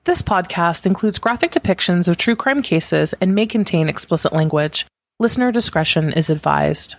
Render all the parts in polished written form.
This podcast includes graphic depictions of true crime cases and may contain explicit language. Listener discretion is advised.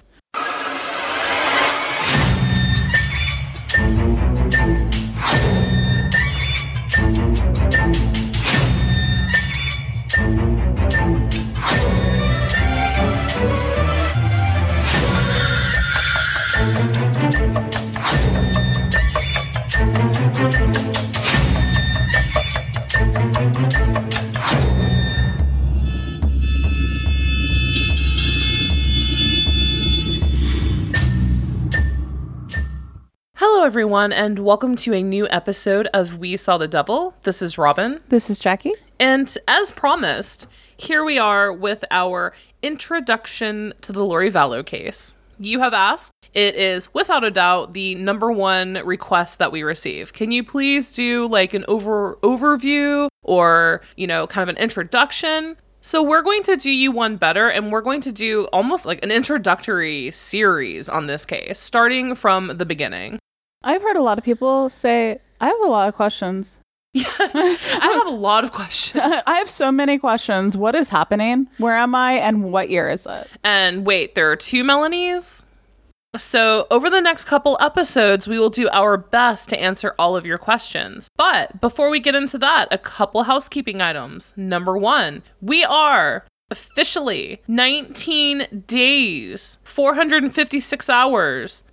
Hello, everyone, and welcome to a new episode of We Saw the Devil. This is Robin. This is Jackie. And as promised, here we are with our introduction to the Lori Vallow case. You have asked. It is, without a doubt, the number one request that we receive. Can you please do like an overview or, kind of an introduction? So we're going to do you one better, and we're going to do almost like an introductory series on this case, starting from the beginning. I've heard a lot of people say, I have a lot of questions. Yes, I have a lot of questions. I have so many questions. What is happening? Where am I? And what year is it? And wait, there are two Melanies? So over the next couple episodes, we will do our best to answer all of your questions. But before we get into that, a couple housekeeping items. Number one, we are officially 19 days, 456 hours,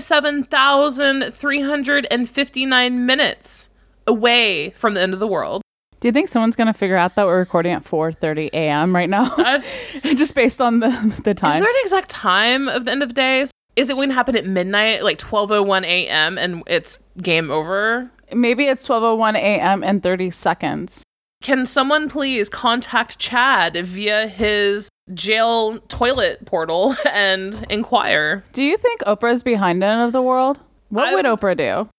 27,359 minutes away from the end of the world. Do you think someone's going to figure out that we're recording at 4:30 a.m. right now? Just based on the time. Is there an exact time of the end of days? Is it going to happen at midnight, like 12:01 a.m., and it's game over? Maybe it's 12:01 a.m. and 30 seconds. Can someone please contact Chad via his jail toilet portal and inquire? Do you think Oprah's behind end of the world? What would Oprah do?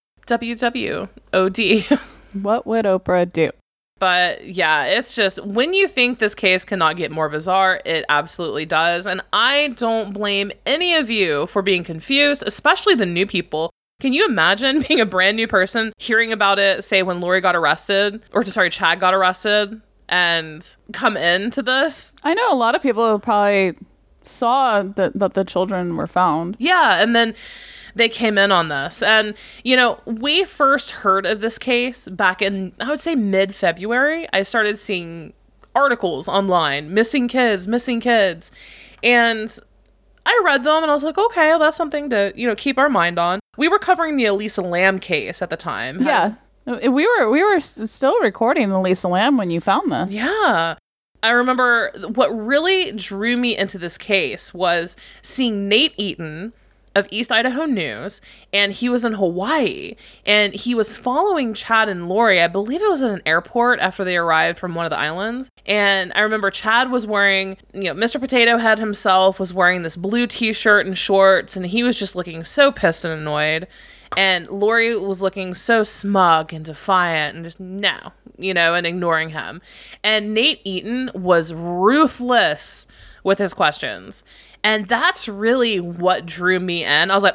WWOD. What would Oprah do? But yeah, it's just, when you think this case cannot get more bizarre, it absolutely does. And I don't blame any of you for being confused, especially the new people. Can you imagine being a brand new person, hearing about it, say when Lori got arrested, Chad got arrested, and come into this? I know a lot of people probably saw that the children were found. Yeah, and then they came in on this. And, we first heard of this case back in, I would say, mid-February. I started seeing articles online, missing kids. And I read them and I was like, okay, well, that's something to, keep our mind on. We were covering the Elisa Lam case at the time. Yeah. We were still recording Elisa Lam when you found this. Yeah. I remember what really drew me into this case was seeing Nate Eaton of East Idaho News, and he was in Hawaii, and he was following Chad and Lori. I believe it was at an airport after they arrived from one of the islands. And I remember Chad was wearing, Mr. Potato Head himself was wearing this blue t-shirt and shorts, and he was just looking so pissed and annoyed. And Lori was looking so smug and defiant and just no, and ignoring him. And Nate Eaton was ruthless with his questions. And that's really what drew me in. I was like,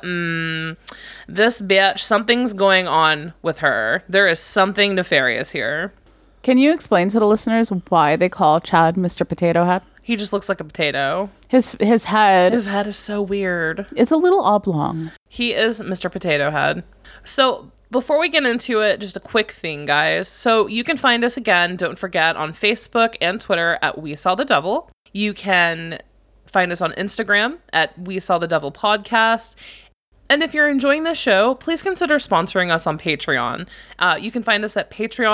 this bitch, something's going on with her. There is something nefarious here. Can you explain to the listeners why they call Chad Mr. Potato Head? He just looks like a potato. His head. His head is so weird. It's a little oblong. He is Mr. Potato Head. So before we get into it, just a quick thing, guys. So you can find us again, don't forget, on Facebook and Twitter at We Saw the Devil. You can find us on Instagram at We Saw the Devil Podcast. And if you're enjoying this show, please consider sponsoring us on Patreon. You can find us at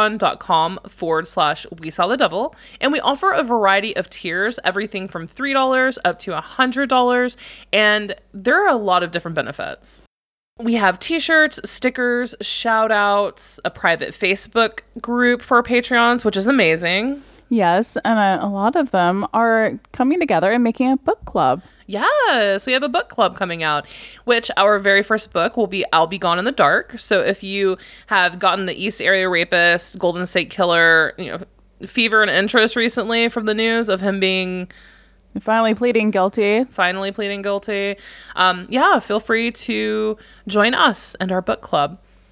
patreon.com/We Saw the Devil. And we offer a variety of tiers, everything from $3 up to $100. And there are a lot of different benefits. We have t-shirts, stickers, shout outs, a private Facebook group for our Patreons, which is amazing. Yes, and a lot of them are coming together and making a book club. Yes, we have a book club coming out, which our very first book will be I'll Be Gone in the Dark. So if you have gotten the East Area Rapist, Golden State Killer, fever and interest recently from the news of him being finally pleading guilty. Feel free to join us and our book club.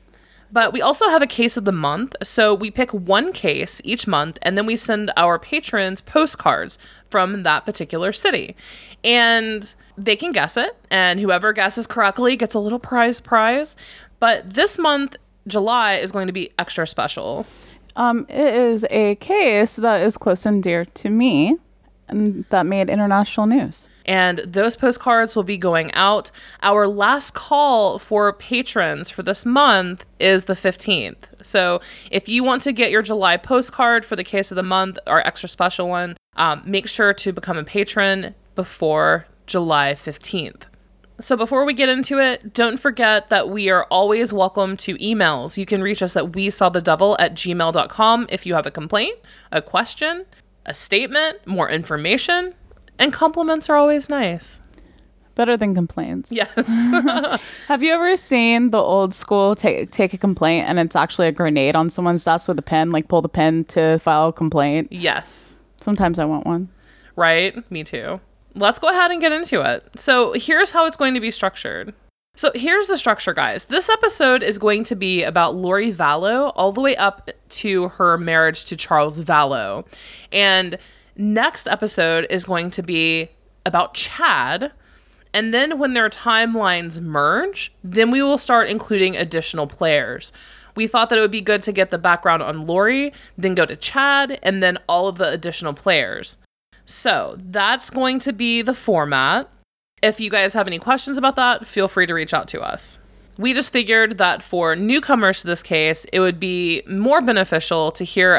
But we also have a case of the month. So we pick one case each month, and then we send our patrons postcards from that particular city. And they can guess it, and whoever guesses correctly gets a little prize. But this month, July, is going to be extra special. It is a case that is close and dear to me, and that made international news. And those postcards will be going out. Our last call for patrons for this month is the 15th. So if you want to get your July postcard for the case of the month, our extra special one, make sure to become a patron before July 15th. So before we get into it, don't forget that we are always welcome to emails. You can reach us at wesawthedevil@gmail.com if you have a complaint, a question, a statement, more information. And compliments are always nice. Better than complaints. Yes. Have you ever seen the old school take a complaint and it's actually a grenade on someone's desk with a pen, like pull the pen to file a complaint? Yes. Sometimes I want one. Right? Me too. Let's go ahead and get into it. So here's how it's going to be structured. So here's the structure, guys. This episode is going to be about Lori Vallow all the way up to her marriage to Charles Vallow. And next episode is going to be about Chad. And then when their timelines merge, then we will start including additional players. We thought that it would be good to get the background on Lori, then go to Chad, and then all of the additional players. So that's going to be the format. If you guys have any questions about that, feel free to reach out to us. We just figured that for newcomers to this case, it would be more beneficial to hear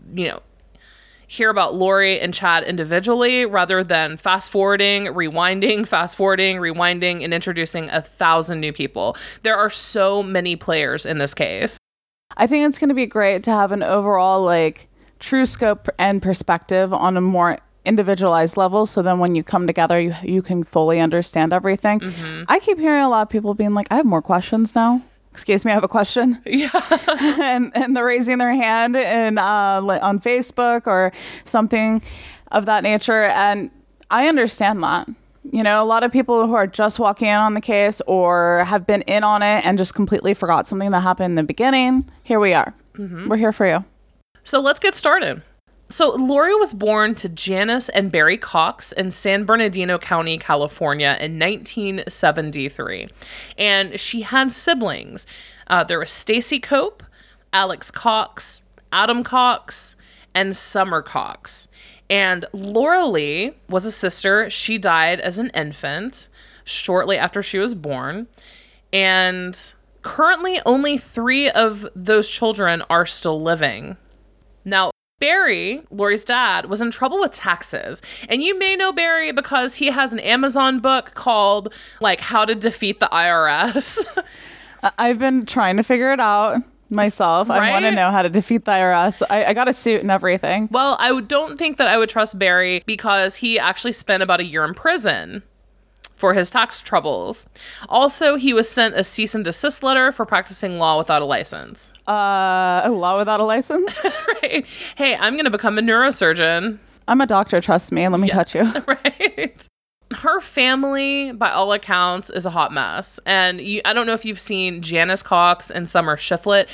about Lori and Chad individually rather than fast-forwarding, rewinding, and introducing 1,000 new people. There are so many players in this case. I think it's going to be great to have an overall, true scope and perspective on a more individualized level, so then when you come together, you can fully understand everything. Mm-hmm. I keep hearing a lot of people being like, I have more questions now. Excuse me, I have a question. Yeah. and they're raising their hand on Facebook or something of that nature. And I understand that. You know, a lot of people who are just walking in on the case or have been in on it and just completely forgot something that happened in the beginning. Here we are. Mm-hmm. We're here for you. So let's get started. So Lori was born to Janice and Barry Cox in San Bernardino County, California in 1973. And she had siblings. There was Stacy Cope, Alex Cox, Adam Cox, and Summer Cox. And Laura Lee was a sister. She died as an infant shortly after she was born. And currently only 3 of those children are still living. Now, Barry, Lori's dad, was in trouble with taxes. And you may know Barry because he has an Amazon book called, How to Defeat the IRS. I've been trying to figure it out myself. Right? I want to know how to defeat the IRS. I got a suit and everything. Well, I don't think that I would trust Barry because he actually spent about a year in prison for his tax troubles. Also, he was sent a cease and desist letter for practicing law without a license. Law without a license? Right. Hey, I'm going to become a neurosurgeon. I'm a doctor, trust me. Let me touch you. Right. Her family, by all accounts, is a hot mess. And I don't know if you've seen Janice Cox and Summer Shiflett.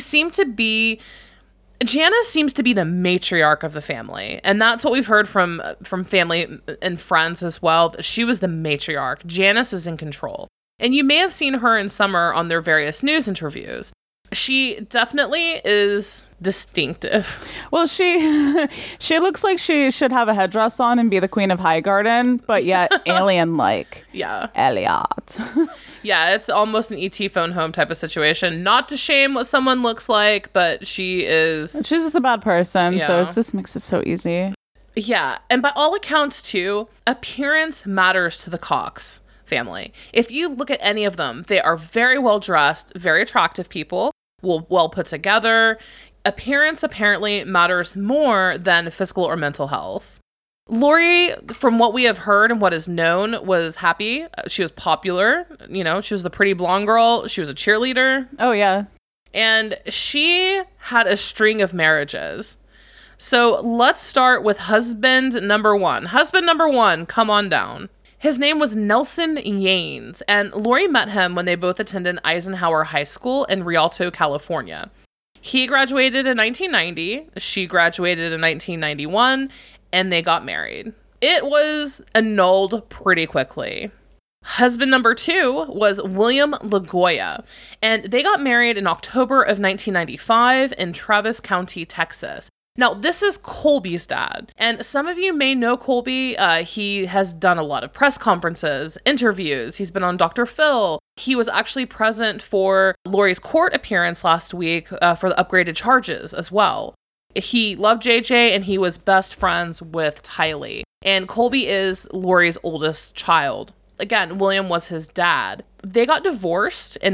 Janice seems to be the matriarch of the family. And that's what we've heard from family and friends as well. She was the matriarch. Janice is in control. And you may have seen her and Summer on their various news interviews. She definitely is distinctive. Well, she looks like she should have a headdress on and be the queen of Highgarden, but yet alien-like. Yeah. Elliot. Yeah, it's almost an E.T. phone home type of situation. Not to shame what someone looks like, but she's just a bad person, yeah. So it just makes it so easy. Yeah, and by all accounts, too, appearance matters to the Cox family. If you look at any of them, they are very well-dressed, very attractive people, well put together. Appearance apparently matters more than physical or mental health. Lori, from what we have heard and what is known, was happy. She was popular. You know, she was the pretty blonde girl. She was a cheerleader. Oh, yeah. And she had a string of marriages. So let's start with husband number 1. Husband number 1, come on down. His name was Nelson Yanes, and Lori met him when they both attended Eisenhower High School in Rialto, California. He graduated in 1990, she graduated in 1991, and they got married. It was annulled pretty quickly. Husband number 2 was William LaGoya, and they got married in October of 1995 in Travis County, Texas. Now, this is Colby's dad, and some of you may know Colby. He has done a lot of press conferences, interviews. He's been on Dr. Phil. He was actually present for Lori's court appearance last week for the upgraded charges as well. He loved JJ, and he was best friends with Tylee. And Colby is Lori's oldest child. Again, William was his dad. They got divorced in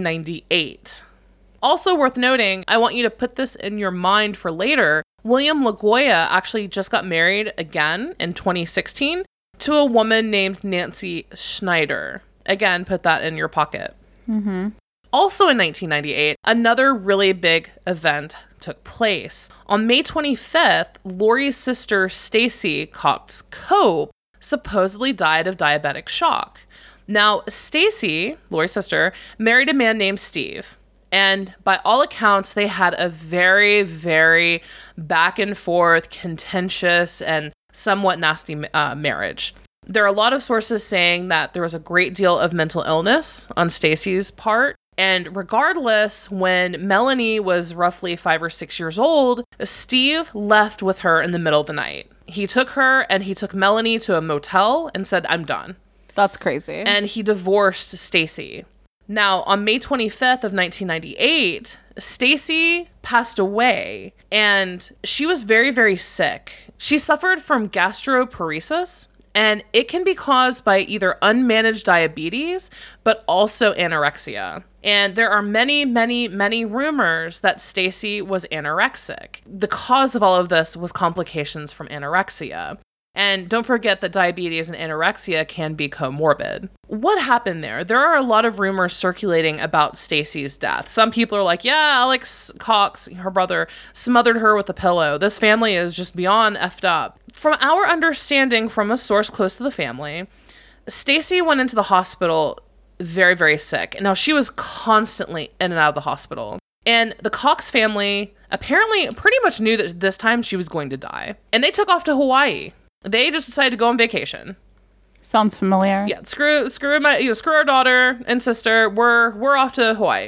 1998. Also worth noting, I want you to put this in your mind for later, William LaGoya actually just got married again in 2016 to a woman named Nancy Schneider. Again, put that in your pocket. Mm-hmm. Also in 1998, another really big event took place. On May 25th, Lori's sister Stacy Cox Cope supposedly died of diabetic shock. Now, Stacy, Lori's sister, married a man named Steve. And by all accounts, they had a very, very back and forth, contentious, and somewhat nasty marriage. There are a lot of sources saying that there was a great deal of mental illness on Stacy's part. And regardless, when Melanie was roughly 5 or 6 years old, Steve left with her in the middle of the night. He took her and he took Melanie to a motel and said, "I'm done." That's crazy. And he divorced Stacy. Now, on May 25th of 1998, Stacy passed away, and she was very, very sick. She suffered from gastroparesis, and it can be caused by either unmanaged diabetes, but also anorexia. And there are many, many, many rumors that Stacy was anorexic. The cause of all of this was complications from anorexia. And don't forget that diabetes and anorexia can be comorbid. What happened there? There are a lot of rumors circulating about Stacy's death. Some people are like, yeah, Alex Cox, her brother, smothered her with a pillow. This family is just beyond effed up. From our understanding from a source close to the family, Stacy went into the hospital very, very sick. Now, she was constantly in and out of the hospital. And the Cox family apparently pretty much knew that this time she was going to die. And they took off to Hawaii. They just decided to go on vacation. Sounds familiar. Yeah, screw our daughter and sister. We're off to Hawaii.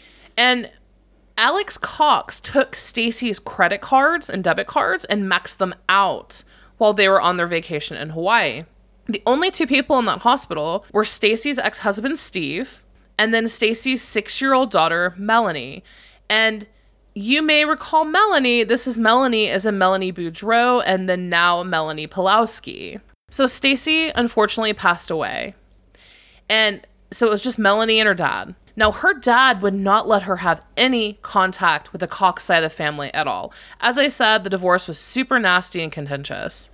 And Alex Cox took Stacy's credit cards and debit cards and maxed them out while they were on their vacation in Hawaii. The only 2 people in that hospital were Stacy's ex-husband, Steve, and then Stacy's 6-year-old daughter, Melanie. And you may recall Melanie. This is Melanie as in Melanie Boudreau and then now Melanie Pulowski. So Stacy unfortunately passed away. And so it was just Melanie and her dad. Now, her dad would not let her have any contact with the Cox side of the family at all. As I said, the divorce was super nasty and contentious.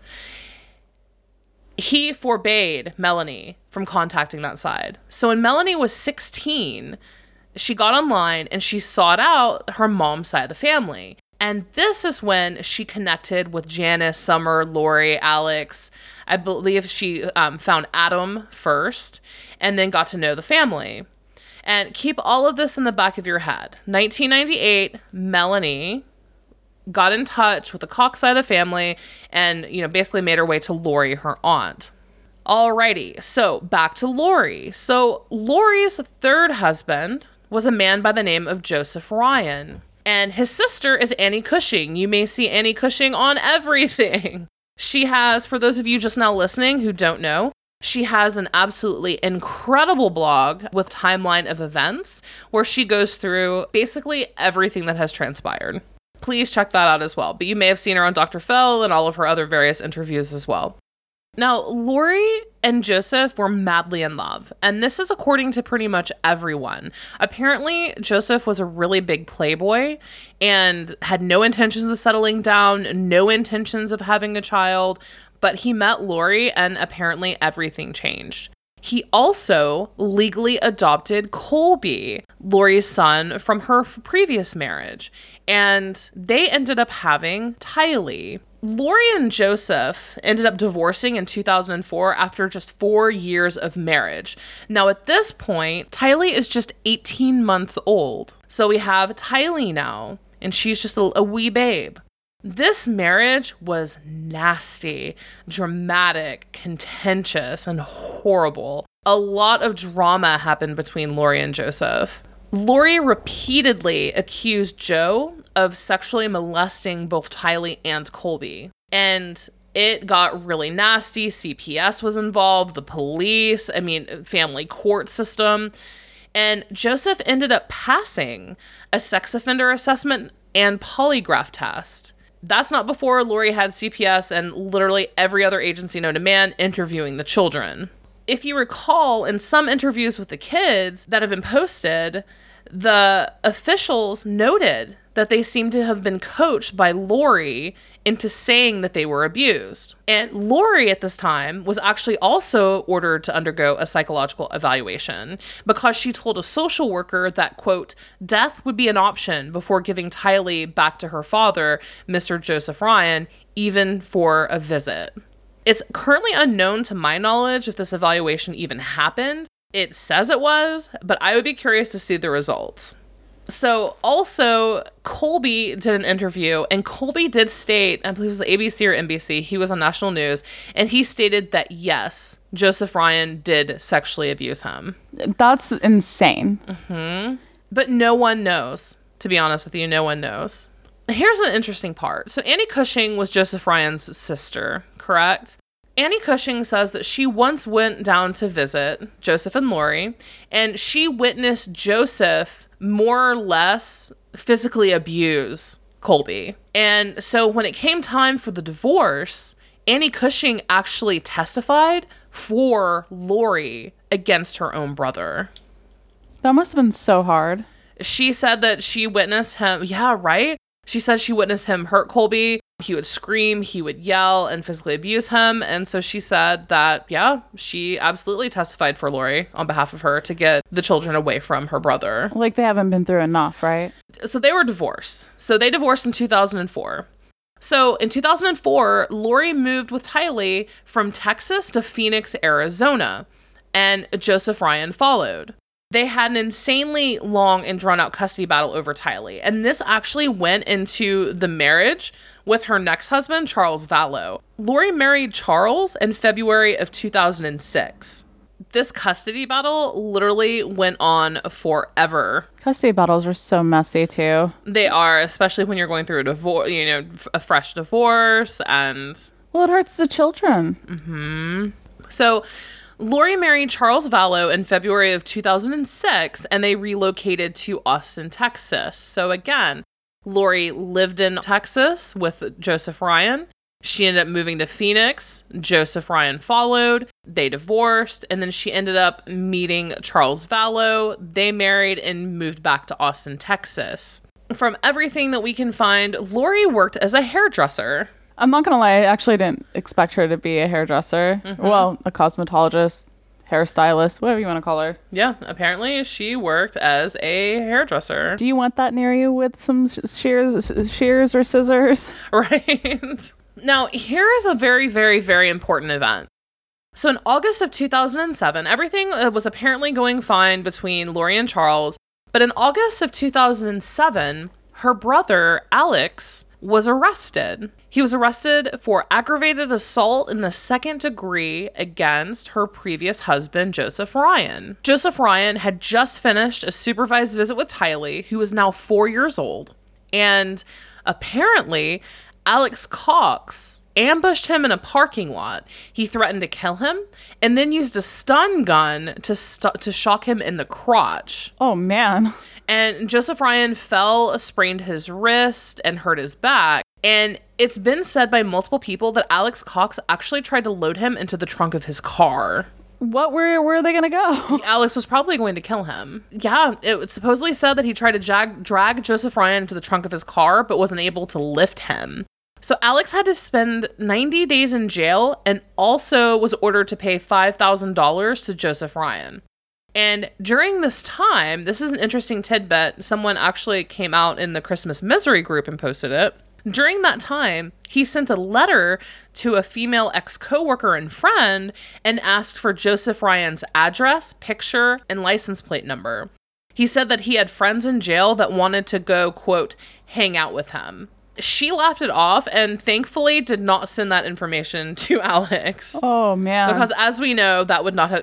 He forbade Melanie from contacting that side. So when Melanie was 16, she got online and she sought out her mom's side of the family. And this is when she connected with Janice, Summer, Lori, Alex. I believe she found Adam first and then got to know the family. And keep all of this in the back of your head. 1998, Melanie got in touch with the Cox side of the family and, basically made her way to Lori, her aunt. Alrighty, so back to Lori. So Lori's 3rd husband was a man by the name of Joseph Ryan. And his sister is Annie Cushing. You may see Annie Cushing on everything. She has, for those of you just now listening who don't know, she has an absolutely incredible blog with timeline of events where she goes through basically everything that has transpired. Please check that out as well. But you may have seen her on Dr. Phil and all of her other various interviews as well. Now, Lori and Joseph were madly in love, and this is according to pretty much everyone. Apparently, Joseph was a really big playboy and had no intentions of settling down, no intentions of having a child, but he met Lori and apparently everything changed. He also legally adopted Colby, Lori's son, from her previous marriage, and they ended up having Tylee. Lori and Joseph ended up divorcing in 2004 after just 4 years of marriage. Now, at this point, Tylee is just 18 months old. So we have Tylee now, and she's just a wee babe. This marriage was nasty, dramatic, contentious, and horrible. A lot of drama happened between Lori and Joseph. Lori repeatedly accused Joe of sexually molesting both Tylee and Colby. And it got really nasty. CPS was involved, the police, family court system. And Joseph ended up passing a sex offender assessment and polygraph test. That's not before Lori had CPS and literally every other agency known to man interviewing the children. If you recall, in some interviews with the kids that have been posted, the officials noted that they seemed to have been coached by Lori into saying that they were abused. And Lori at this time was actually also ordered to undergo a psychological evaluation because she told a social worker that, quote, death would be an option before giving Tylee back to her father, Mr. Joseph Ryan, even for a visit. It's currently unknown to my knowledge if this evaluation even happened. It says it was, but I would be curious to see the results. So also, Colby did an interview, and Colby did state, I believe it was ABC or NBC, he was on national news, and he stated that yes, Joseph Ryan did sexually abuse him. That's insane. But no one knows. To be honest with you, no one knows. Here's an interesting part. So Annie Cushing was Joseph Ryan's sister, correct? Annie Cushing says that she once went down to visit Joseph and Lori, and she witnessed Joseph more or less physically abuse Colby. And so when it came time for the divorce, Annie Cushing actually testified for Lori against her own brother. That must have been so hard. She said that she witnessed him. Yeah, right? She said she witnessed him hurt Colby. He would scream, he would yell, and physically abuse him. And so she said that, yeah, she absolutely testified for Lori on behalf of her to get the children away from her brother. Like they haven't been through enough, right? So they were divorced. So they divorced in 2004. So in 2004, Lori moved with Tylee from Texas to Phoenix, Arizona, and Joseph Ryan followed. They had an insanely long and drawn-out custody battle over Tylee, and this actually went into the marriage with her next husband, Charles Vallow. Lori married Charles in February of 2006. This custody battle literally went on forever. Custody battles are so messy, too. They are, especially when you're going through a divorce, a fresh divorce, and... Well, it hurts the children. So... Lori married Charles Vallow in February of 2006, and they relocated to Austin, Texas. So again, Lori lived in Texas with Joseph Ryan. She ended up moving to Phoenix. Joseph Ryan followed. They divorced, and then she ended up meeting Charles Vallow. They married and moved back to Austin, Texas. From everything that we can find, Lori worked as a hairdresser. I'm not going to lie, I actually didn't expect her to be a hairdresser. Well, a cosmetologist, hairstylist, whatever you want to call her. Yeah, apparently she worked as a hairdresser. Do you want that near you with some shears or scissors? Right. Now, here is a very, very, very important event. So in August of 2007, everything was apparently going fine between Lori and Charles. But in August of 2007, her brother, Alex, was arrested. He was arrested for aggravated assault in the second degree against her previous husband, Joseph Ryan. Joseph Ryan had just finished a supervised visit with Tylee, who is now 4 years old. And apparently, Alex Cox ambushed him in a parking lot. He threatened to kill him and then used a stun gun to shock him in the crotch. Oh, man. And Joseph Ryan fell, sprained his wrist, and hurt his back. And it's been said by multiple people that Alex Cox actually tried to load him into the trunk of his car. Where are they going to go? Alex was probably going to kill him. Yeah, it was supposedly said that he tried to drag Joseph Ryan into the trunk of his car, but wasn't able to lift him. So Alex had to spend 90 days in jail and also was ordered to pay $5,000 to Joseph Ryan. And during this time, this is an interesting tidbit. Someone actually came out in the Christmas Misery group and posted it. During that time, he sent a letter to a female ex-coworker and friend and asked for Joseph Ryan's address, picture, and license plate number. He said that he had friends in jail that wanted to go, quote, hang out with him. She laughed it off and thankfully did not send that information to Alex. Oh, man. Because as we know, that would not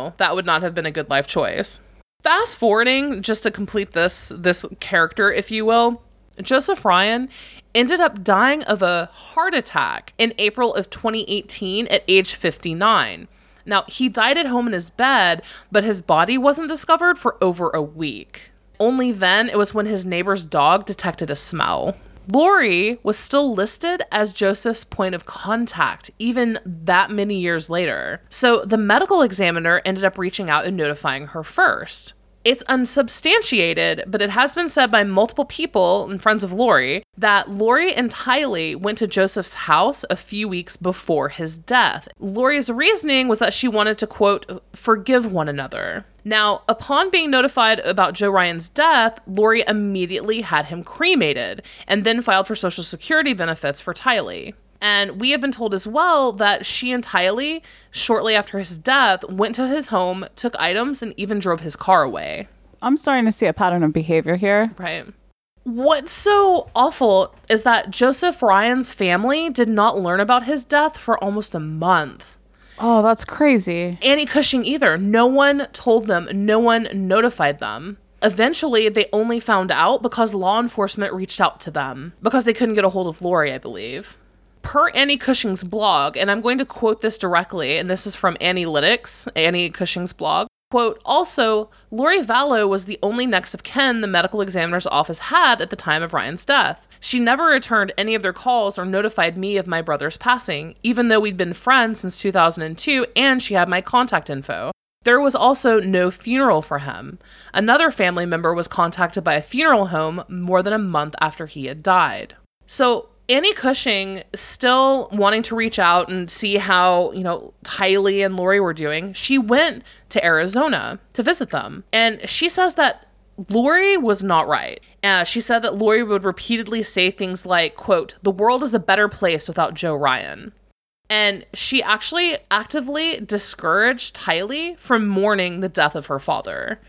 have been a good life choice. Fast forwarding, just to complete this character, if you will, Joseph Ryan ended up dying of a heart attack in April of 2018 at age 59. Now, he died at home in his bed, but his body wasn't discovered for over a week. Only then, it was when his neighbor's dog detected a smell. Lori was still listed as Joseph's point of contact, even that many years later. So the medical examiner ended up reaching out and notifying her first. It's unsubstantiated, but it has been said by multiple people and friends of Lori that Lori and Tylee went to Joseph's house a few weeks before his death. Lori's reasoning was that she wanted to, quote, forgive one another. Now, upon being notified about Joe Ryan's death, Lori immediately had him cremated and then filed for Social Security benefits for Tylee. And we have been told as well that she and Tylee, shortly after his death, went to his home, took items, and even drove his car away. I'm starting to see a pattern of behavior here. Right. What's so awful is that Joseph Ryan's family did not learn about his death for almost a month. Oh, that's crazy. Annie Cushing either. No one told them. No one notified them. Eventually, they only found out because law enforcement reached out to them because they couldn't get a hold of Lori, I believe. Per Annie Cushing's blog, and I'm going to quote this directly, and this is from Annielytics, Annie Cushing's blog, quote, also, Lori Vallow was the only next of kin the medical examiner's office had at the time of Ryan's death. She never returned any of their calls or notified me of my brother's passing, even though we'd been friends since 2002 and she had my contact info. There was also no funeral for him. Another family member was contacted by a funeral home more than a month after he had died. So Annie Cushing, still wanting to reach out and see how, Tylee and Lori were doing, she went to Arizona to visit them. And she says that Lori was not right. She said that Lori would repeatedly say things like, quote, the world is a better place without Joe Ryan. And she actually actively discouraged Tylee from mourning the death of her father.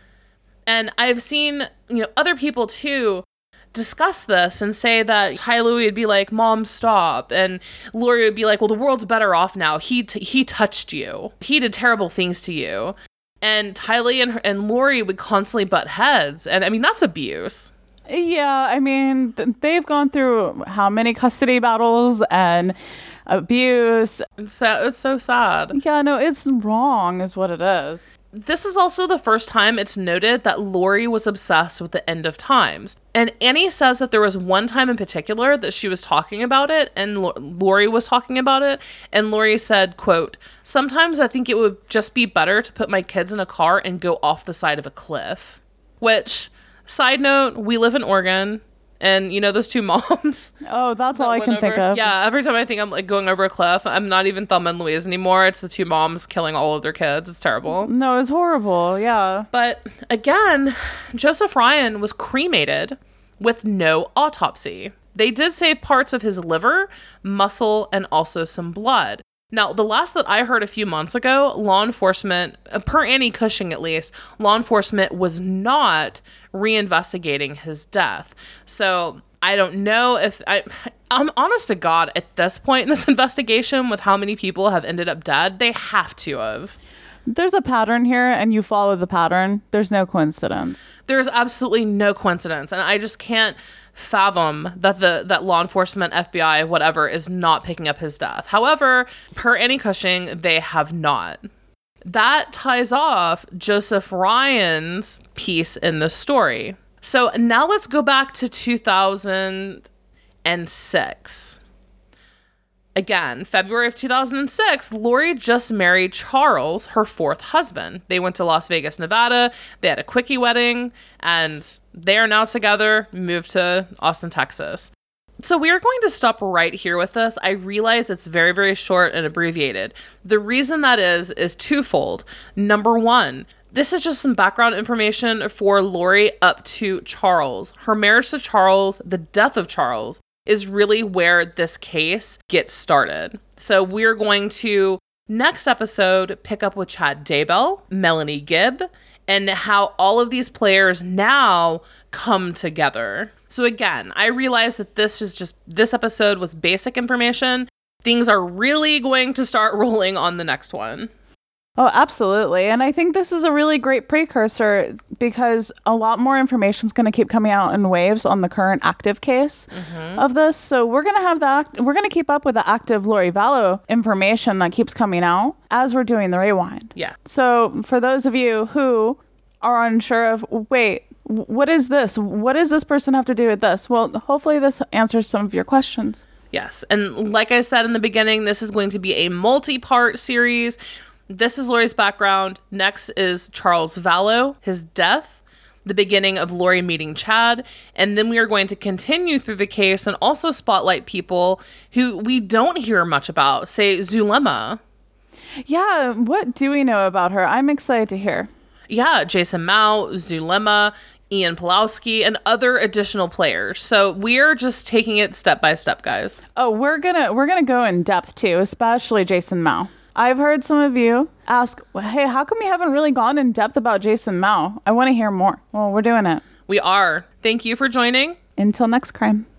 And I've seen, other people too discuss this and say that Tylee would be like, Mom, stop. And Lori would be like, well, the world's better off now. He touched you. He did terrible things to you. And Tylee and Lori would constantly butt heads. And I mean, that's abuse. Yeah, I mean, they've gone through how many custody battles and abuse. It's so sad. Yeah, no, it's wrong is what it is. This is also the first time it's noted that Lori was obsessed with the end of times. And Annie says that there was one time in particular that she was talking about it and Lori was talking about it. And Lori said, quote, sometimes I think it would just be better to put my kids in a car and go off the side of a cliff. Which, side note, we live in Oregon. And those two moms. Oh, that's all I can think of. Yeah, every time I think I'm like going over a cliff, I'm not even Thelma and Louise anymore. It's the two moms killing all of their kids. It's terrible. No, it's horrible. Yeah. But again, Joseph Ryan was cremated with no autopsy. They did save parts of his liver, muscle, and also some blood. Now, the last that I heard a few months ago, law enforcement, per Annie Cushing at least, law enforcement was not reinvestigating his death. So I don't know if I'm honest to God, at this point in this investigation, with how many people have ended up dead, they have to have. There's a pattern here and you follow the pattern. There's no coincidence. There's absolutely no coincidence. And I just can't fathom that law enforcement, FBI, whatever, is not picking up his death. However, per Annie Cushing, they have not. That ties off Joseph Ryan's piece in the story. So now let's go back to 2006. Again, February of 2006, Lori just married Charles, her fourth husband. They went to Las Vegas, Nevada. They had a quickie wedding, and they are now together, moved to Austin, Texas. So we are going to stop right here with this. I realize it's very, very short and abbreviated. The reason that is twofold. Number one, this is just some background information for Lori up to Charles. Her marriage to Charles, the death of Charles, is really where this case gets started. So we're going to, next episode, pick up with Chad Daybell, Melanie Gibb, and how all of these players now come together. So again, I realize that this episode was basic information. Things are really going to start rolling on the next one. Oh, absolutely. And I think this is a really great precursor because a lot more information is going to keep coming out in waves on the current active case of this. So we're going to have we're going to keep up with the active Lori Vallow information that keeps coming out as we're doing the rewind. Yeah. So for those of you who are unsure of, wait, what is this? What does this person have to do with this? Well, hopefully this answers some of your questions. Yes. And like I said in the beginning, this is going to be a multi-part series. This is Lori's background. Next is Charles Vallow, his death, the beginning of Lori meeting Chad. And then we are going to continue through the case and also spotlight people who we don't hear much about, say Zulema. Yeah, what do we know about her? I'm excited to hear. Yeah, Jason Mao, Zulema, Ian Pulowski, and other additional players. So we're just taking it step by step, guys. Oh, we're gonna go in depth too, especially Jason Mao. I've heard some of you ask, hey, how come you haven't really gone in depth about Jason Mao? I want to hear more. Well, we're doing it. We are. Thank you for joining. Until next crime.